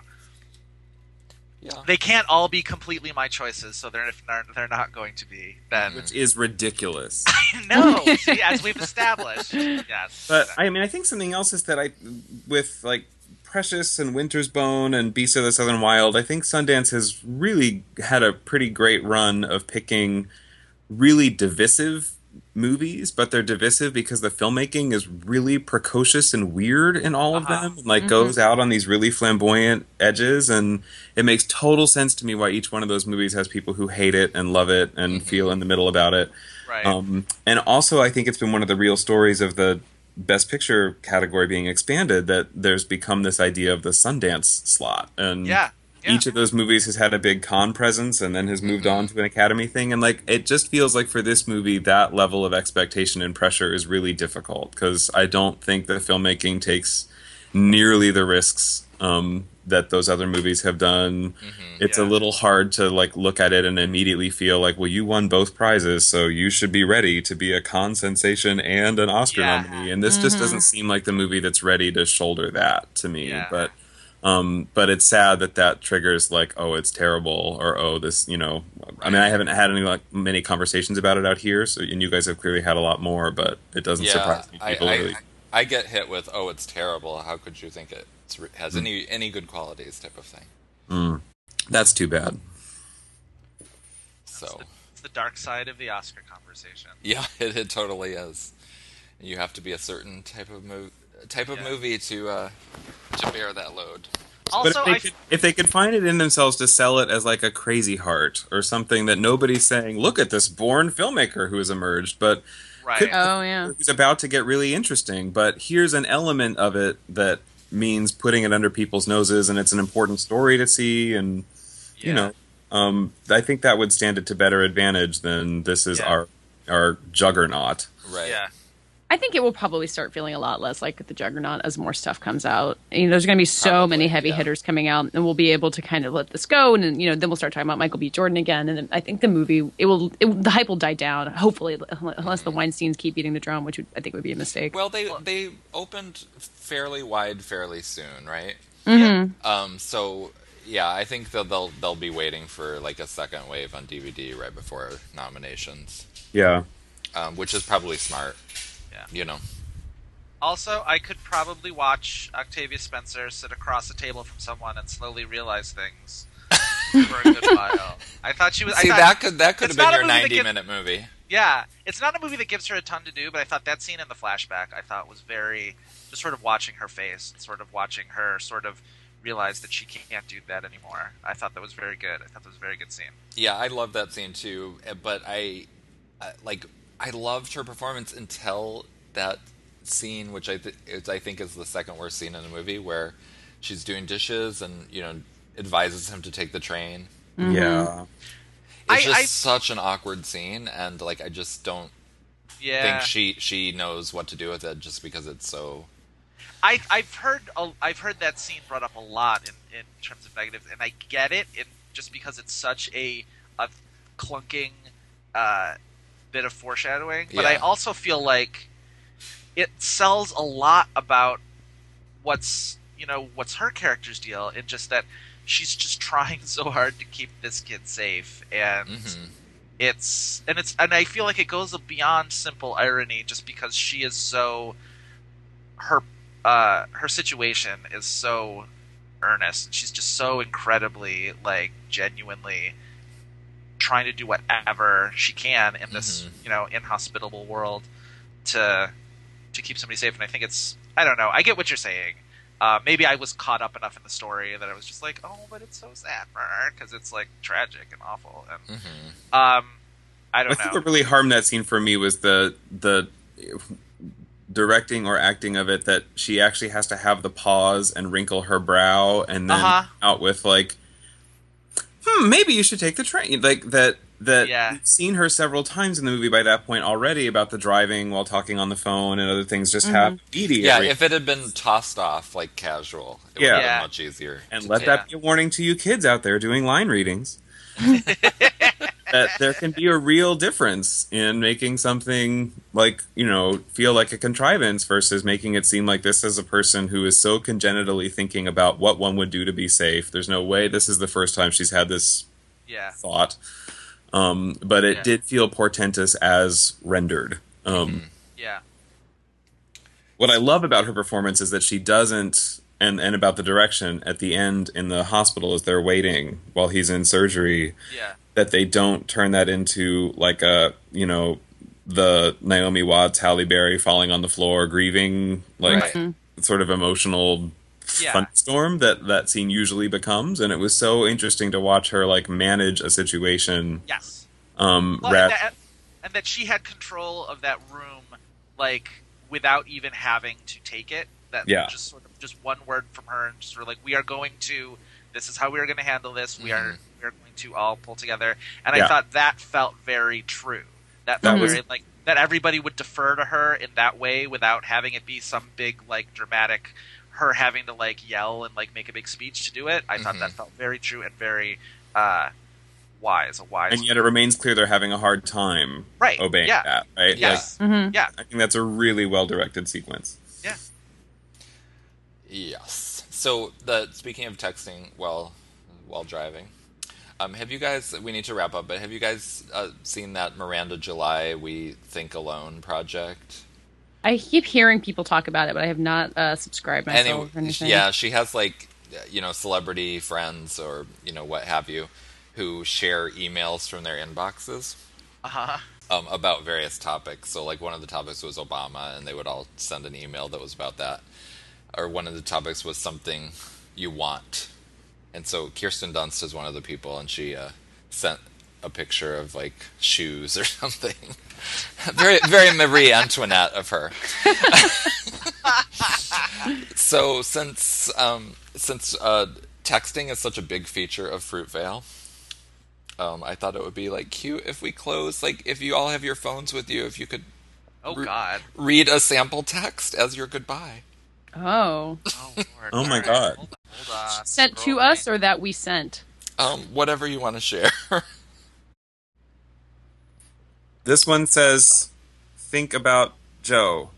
Speaker 3: Yeah.
Speaker 5: They can't all be completely my choices, so they're if they're, they're not going to be. Then
Speaker 6: Which is ridiculous.
Speaker 5: no, see, as we've established, yes.
Speaker 6: But I mean, I think something else is that I, with like Precious and Winter's Bone and Beast of the Southern Wild, I think Sundance has really had a pretty great run of picking really divisive movies, but they're divisive because the filmmaking is really precocious and weird in all of
Speaker 5: Uh-huh.
Speaker 6: them, and like goes out on these really flamboyant edges, and it makes total sense to me why each one of those movies has people who hate it and love it and feel in the middle about it.
Speaker 5: Right.
Speaker 6: Um, and also, I think it's been one of the real stories of the Best Picture category being expanded that there's become this idea of the Sundance slot, and
Speaker 5: Yeah, yeah.
Speaker 6: each of those movies has had a big con presence and then has moved on to an Academy thing, and like it just feels like for this movie that level of expectation and pressure is really difficult because I don't think the filmmaking takes nearly the risks um, that those other movies have done. It's a
Speaker 5: Yeah.
Speaker 6: little hard to like look at it and immediately feel like, well, you won both prizes, so you should be ready to be a con sensation and an Oscar
Speaker 5: Yeah.
Speaker 6: nominee. And this just doesn't seem like the movie that's ready to shoulder that to me.
Speaker 5: Yeah.
Speaker 6: But um, but it's sad that that triggers like, oh, it's terrible, or oh, this, you know. I mean, I haven't had any like many conversations about it out here, so and you guys have clearly had a lot more, but it doesn't
Speaker 3: Yeah,
Speaker 6: surprise me.
Speaker 3: I,
Speaker 6: People
Speaker 3: I,
Speaker 6: really.
Speaker 3: I get hit with, oh, it's terrible. How could you think it has any any good qualities type of thing.
Speaker 6: Mm. That's too bad.
Speaker 3: So
Speaker 5: It's the dark side of the Oscar conversation.
Speaker 3: yeah, it, it totally is. You have to be a certain type of mov- type of
Speaker 5: Yeah.
Speaker 3: movie to uh, to bear that load.
Speaker 5: Also,
Speaker 6: but if they,
Speaker 5: I
Speaker 6: could, if they could find it in themselves to sell it as like a Crazy Heart or something that nobody's saying, look at this born filmmaker who has emerged, but
Speaker 5: right.
Speaker 6: could-
Speaker 7: Oh yeah.
Speaker 6: who's about to get really interesting. But here's an element of it that means putting it under people's noses, and it's an important story to see. And you
Speaker 5: Yeah.
Speaker 6: know, um, I think that would stand it to better advantage than this is
Speaker 5: Yeah.
Speaker 6: our our juggernaut.
Speaker 3: Right.
Speaker 5: Yeah.
Speaker 7: I think it will probably start feeling a lot less like the Juggernaut as more stuff comes out. You know, there's going to be so
Speaker 3: Probably,
Speaker 7: many heavy
Speaker 3: yeah.
Speaker 7: hitters coming out, and we'll be able to kind of let this go, and then, you know, then we'll start talking about Michael B. Jordan again, and then I think the movie it will it, the hype will die down. Hopefully, unless the Weinsteins keep beating the drum, which would, I think would be a mistake.
Speaker 3: Well, they they opened fairly wide, fairly soon, right?
Speaker 7: Mm-hmm.
Speaker 3: Um. So yeah, I think they'll they'll they'll be waiting for like a second wave on D V D right before nominations,
Speaker 6: Yeah.
Speaker 3: um, which is probably smart.
Speaker 5: Yeah.
Speaker 3: You know.
Speaker 5: Also, I could probably watch Octavia Spencer sit across a table from someone and slowly realize things for a good while. I thought she was.
Speaker 3: See,
Speaker 5: I thought,
Speaker 3: that could that could
Speaker 5: it's
Speaker 3: have been
Speaker 5: not a
Speaker 3: your
Speaker 5: movie that
Speaker 3: ninety
Speaker 5: gets-
Speaker 3: minute movie.
Speaker 5: Yeah, it's not a movie that gives her a ton to do, but I thought that scene in the flashback I thought was very just sort of watching her face and sort of watching her sort of realize that she can't do that anymore. I thought that was very good. I thought that was a very good scene.
Speaker 3: Yeah, I love that scene too. But I, uh, like, I loved her performance until that scene, which I th- is, I think is the second worst scene in the movie, where she's doing dishes and you know advises him to take the train.
Speaker 6: Mm-hmm. Yeah.
Speaker 3: It's
Speaker 5: I,
Speaker 3: just
Speaker 5: I,
Speaker 3: such an awkward scene, and like I just don't
Speaker 5: yeah.
Speaker 3: think she she knows what to do with it, just because it's so.
Speaker 5: I I've heard a, I've heard that scene brought up a lot in, in terms of negatives, and I get it, in, just because it's such a a clunking uh, bit of foreshadowing. But
Speaker 3: Yeah.
Speaker 5: I also feel like it sells a lot about what's you know what's her character's deal, and just that. She's just trying so hard to keep this kid safe, and
Speaker 3: Mm-hmm.
Speaker 5: it's and it's and I feel like it goes beyond simple irony, just because she is so her uh, her situation is so earnest. She's just so incredibly like genuinely trying to do whatever she can in this
Speaker 3: Mhm.
Speaker 5: you know inhospitable world to to keep somebody safe. And I think it's I don't know. I get what you're saying. Uh, maybe I was caught up enough in the story that I was just like, oh, but it's so sad for her because it's like tragic and awful. And
Speaker 3: Mm-hmm.
Speaker 5: um, I don't
Speaker 6: I think
Speaker 5: know.
Speaker 6: what really harmed that scene for me was the the directing or acting of it, that she actually has to have the pause and wrinkle her brow and then
Speaker 5: Uh-huh.
Speaker 6: out with like, hmm, maybe you should take the train. Like that. That
Speaker 5: Yeah.
Speaker 6: we've seen her several times in the movie by that point already about the driving while talking on the phone and other things. Just have immediate
Speaker 3: Yeah,
Speaker 6: re-
Speaker 3: if it had been tossed off like casual, it
Speaker 6: Yeah.
Speaker 3: would have
Speaker 5: Yeah.
Speaker 3: been much easier.
Speaker 6: and
Speaker 3: to
Speaker 6: let
Speaker 3: do.
Speaker 6: that be a warning to you kids out there doing line readings. That there can be a real difference in making something like, you know, feel like a contrivance versus making it seem like this is a person who is so congenitally thinking about what one would do to be safe. There's no way this is the first time she's had this
Speaker 5: Yeah.
Speaker 6: thought. Um, but it
Speaker 5: Yeah.
Speaker 6: did feel portentous as rendered. Um,
Speaker 5: Yeah.
Speaker 6: What I love about her performance is that she doesn't, and, and about the direction at the end in the hospital as they're waiting while he's in surgery,
Speaker 5: Yeah.
Speaker 6: that they don't turn that into like a, you know, the Naomi Watts, Halle Berry falling on the floor, grieving, like
Speaker 3: Right.
Speaker 6: sort of emotional
Speaker 5: Yeah.
Speaker 6: thunderstorm that that scene usually becomes. And it was so interesting to watch her like manage a situation.
Speaker 5: Yes.
Speaker 6: Um,
Speaker 5: Well,
Speaker 6: rap-
Speaker 5: and, that, and that she had control of that room, like without even having to take it. That
Speaker 6: Yeah.
Speaker 5: just sort of just one word from her, and just sort of like, we are going to. This is how we are going to handle this. We are we are going to all pull together. And I
Speaker 6: Yeah.
Speaker 5: thought that felt very true. That
Speaker 6: That
Speaker 5: felt
Speaker 6: was-
Speaker 5: very like that everybody would defer to her in that way without having it be some big like dramatic. Her having to like yell and like make a big speech to do it. I thought
Speaker 3: Mhm.
Speaker 5: that felt very true and very uh, wise. A wise.
Speaker 6: and yet it remains clear they're having a hard time
Speaker 5: Right,
Speaker 6: obeying
Speaker 5: yeah.
Speaker 6: that, right?
Speaker 5: Yes.
Speaker 7: Mhm.
Speaker 5: Yeah.
Speaker 6: Like, I think that's a really well-directed sequence.
Speaker 5: Yeah.
Speaker 3: Yes. So the speaking of texting while while driving, um, have you guys? We need to wrap up, but have you guys uh, seen that Miranda July "We Think Alone" project?
Speaker 7: I keep hearing people talk about it, but I have not uh, subscribed myself
Speaker 3: Anyway,
Speaker 7: or anything.
Speaker 3: yeah, she has like you know celebrity friends or you know what have you, who share emails from their inboxes.
Speaker 5: Uh huh.
Speaker 3: Um, about various topics. So, like, one of the topics was Obama, and they would all send an email that was about that. Or one of the topics was something you want. And so Kirsten Dunst is one of the people, and she uh, sent a picture of, like, shoes or something. very, very Marie Antoinette of her. So, since um, since uh, texting is such a big feature of Fruitvale, Um, I thought it would be like cute if we close, like if you all have your phones with you, if you could
Speaker 5: Oh
Speaker 3: re-
Speaker 5: God.
Speaker 3: read a sample text as your goodbye.
Speaker 7: Oh.
Speaker 5: Oh Lord.
Speaker 6: Oh, my
Speaker 5: All right,
Speaker 6: God.
Speaker 5: Hold on. Hold on.
Speaker 7: Sent to
Speaker 5: Scrolling.
Speaker 7: us or that we sent?
Speaker 3: Um, whatever you want to share.
Speaker 6: This one says, think about Joe.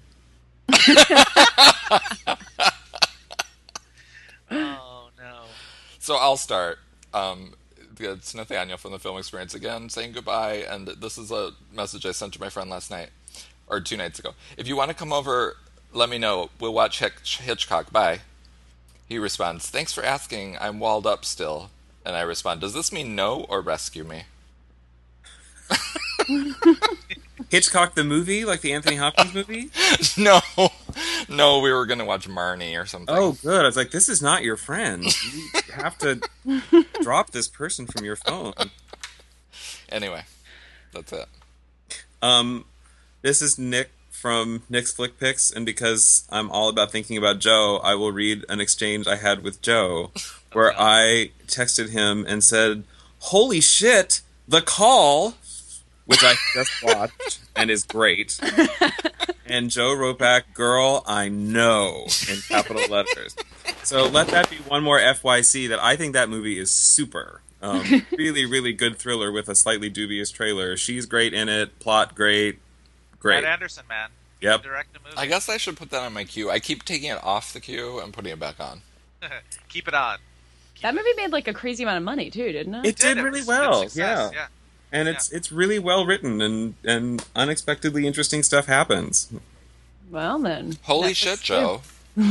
Speaker 5: Oh no.
Speaker 3: So I'll start. Um, it's Nathaniel from the Film Experience again, saying goodbye, and this is a message I sent to my friend last night, or two nights ago. If you want to come over, let me know. We'll watch Hitch- Hitchcock. Bye. He responds, thanks for asking. I'm walled up still. And I respond, does this mean no or rescue me?
Speaker 6: Hitchcock the movie, like the Anthony Hopkins movie?
Speaker 3: No, no, we were gonna watch Marnie or something.
Speaker 6: Oh, good. I was like, this is not your friend. You have to drop this person from your phone.
Speaker 3: Anyway, that's it.
Speaker 6: Um, this is Nick from Nick's Flick Picks, and because I'm all about thinking about Joe, I will read an exchange I had with Joe, where I texted him and said, "Holy shit, The Call," which I just watched and is great. And Joe wrote back, "Girl, I know," in capital letters. So let that be one more F Y C that I think that movie is super. Um, really, really good thriller with a slightly dubious trailer. She's great in it. Plot great. Great.
Speaker 5: Brad Anderson, man.
Speaker 6: Yep.
Speaker 5: Direct a movie.
Speaker 3: I guess I should put that on my queue. I keep taking it off the queue and putting it back on.
Speaker 5: Keep it on. Keep
Speaker 7: That
Speaker 5: it.
Speaker 7: movie made like a crazy amount of money too, didn't it?
Speaker 6: It did
Speaker 5: It
Speaker 6: really
Speaker 5: was
Speaker 6: well.
Speaker 5: good success,
Speaker 6: Yeah.
Speaker 5: yeah.
Speaker 6: And it's it's really well written, and, and unexpectedly interesting stuff happens.
Speaker 7: Well then.
Speaker 3: Holy
Speaker 7: Netflix
Speaker 3: shit,
Speaker 7: too.
Speaker 3: Joe.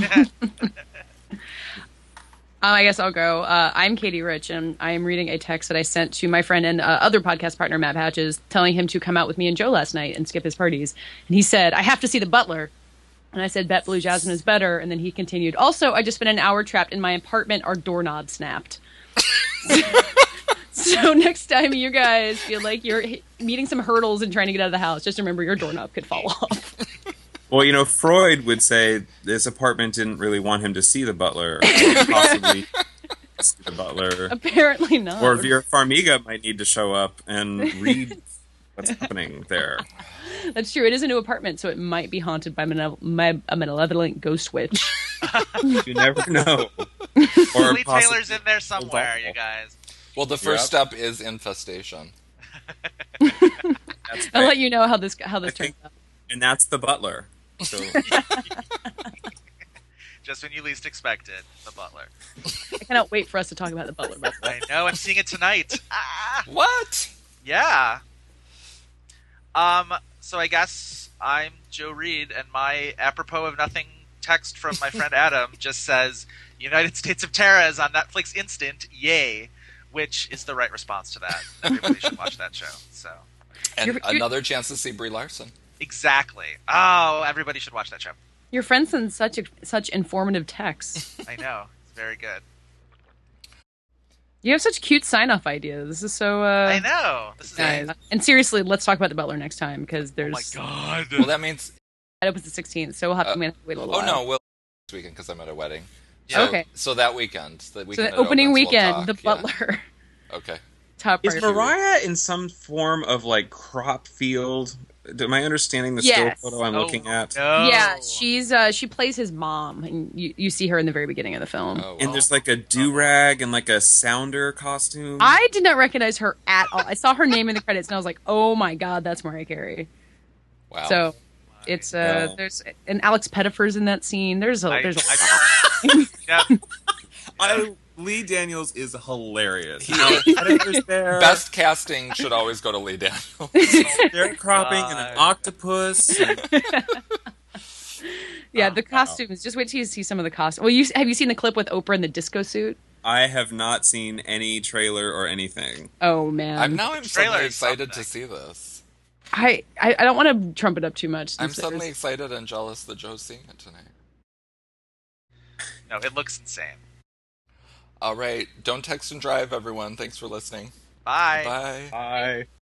Speaker 7: Um, I guess I'll go. Uh, I'm Katie Rich, and I am reading a text that I sent to my friend and uh, other podcast partner, Matt Patches, telling him to come out with me and Joe last night and skip his parties. And he said, "I have to see The Butler." And I said, "Bet Blue Jasmine is better." And then he continued, "Also, I just spent an hour trapped in my apartment. Our doorknob snapped." So next time you guys feel like you're h- meeting some hurdles and trying to get out of the house, just remember your doorknob could fall off.
Speaker 6: Well, you know, Freud would say this apartment didn't really want him to see the butler, or possibly see the butler.
Speaker 7: Apparently not.
Speaker 6: Or Vera Farmiga might need to show up and read what's happening there.
Speaker 7: That's true. It is a new apartment, so it might be haunted by malev- my, a malevolent ghost witch.
Speaker 6: You never know. Or
Speaker 5: Lee
Speaker 6: possibly-
Speaker 5: Taylor's in there somewhere, you guys.
Speaker 3: Well, the first
Speaker 6: Yep.
Speaker 3: step is infestation.
Speaker 6: That's
Speaker 7: I'll
Speaker 6: right.
Speaker 7: let you know how this how this
Speaker 6: I think-
Speaker 7: turns out.
Speaker 6: And that's the butler. So
Speaker 5: Just when you least expect it, The Butler.
Speaker 7: I cannot wait for us to talk about The Butler. By the way.
Speaker 5: I know, I'm seeing it tonight. Ah,
Speaker 3: What?
Speaker 5: yeah. Um. So I guess I'm Joe Reed, and my apropos of nothing text from my friend Adam just says, "United States of Terra is on Netflix Instant, yay!" Which is the right response to that. Everybody should watch that show. So
Speaker 3: And
Speaker 7: You're- you're-
Speaker 3: another chance to see Brie Larson.
Speaker 5: exactly. Oh, everybody should watch that show.
Speaker 7: Your friend sends such such informative texts.
Speaker 5: I know, it's very good.
Speaker 7: You have such cute sign off ideas. This is so. Uh,
Speaker 5: I know. This is
Speaker 7: Nice. And seriously, let's talk about The Butler next time because there's.
Speaker 5: Oh my god.
Speaker 3: Well, that means.
Speaker 7: It opens the sixteenth, so we'll have to,
Speaker 3: Uh,
Speaker 7: we have to wait a little
Speaker 3: Oh
Speaker 7: while.
Speaker 3: no, we'll this weekend because I'm at a wedding.
Speaker 5: Yeah.
Speaker 3: So,
Speaker 7: Okay.
Speaker 3: So that weekend, the
Speaker 7: So
Speaker 3: weekend
Speaker 7: the
Speaker 3: it
Speaker 7: opening
Speaker 3: opens, we'll
Speaker 7: weekend,
Speaker 3: talk,
Speaker 7: The
Speaker 3: yeah.
Speaker 7: Butler.
Speaker 3: Okay.
Speaker 7: Top
Speaker 6: is
Speaker 7: priority.
Speaker 6: Mariah in some form of like crop field? Am I understanding the
Speaker 7: Yes.
Speaker 6: still photo I'm
Speaker 5: Oh,
Speaker 6: looking at?
Speaker 5: No.
Speaker 7: Yeah, she's uh, she plays his mom, and you, you see her in the very beginning of the film.
Speaker 3: Oh,
Speaker 6: And
Speaker 3: well.
Speaker 6: there's like a do-rag and like a sounder costume.
Speaker 7: I did not recognize her at all. I saw her name in the credits, and I was like, "Oh my god, that's Mariah Carey."
Speaker 3: Wow.
Speaker 7: So it's uh,
Speaker 6: Wow.
Speaker 7: there's and Alex Pettifer's in that scene. There's a
Speaker 5: I,
Speaker 7: there's a
Speaker 5: I, yeah.
Speaker 6: I, Lee Daniels is hilarious.
Speaker 3: He-
Speaker 6: Alex Pettifer's there.
Speaker 3: Best casting should always go to Lee Daniels.
Speaker 6: They're cropping and an
Speaker 5: God.
Speaker 6: octopus. And
Speaker 7: yeah. The costumes. Just wait till you see some of the costumes. Well, you have you seen the clip with Oprah in the disco suit?
Speaker 6: I have not seen any trailer or anything.
Speaker 7: Oh man,
Speaker 3: I'm now I'm
Speaker 5: trailer
Speaker 3: suddenly
Speaker 5: is
Speaker 3: excited
Speaker 5: something.
Speaker 3: to see this.
Speaker 7: I, I I don't want to trump it up too much.
Speaker 3: I'm
Speaker 7: This
Speaker 3: suddenly
Speaker 7: is-
Speaker 3: excited and jealous that Joe's seeing it tonight.
Speaker 5: No, it looks insane.
Speaker 3: All right, don't text and drive, everyone. Thanks for listening.
Speaker 5: Bye.
Speaker 3: Bye.
Speaker 6: Bye.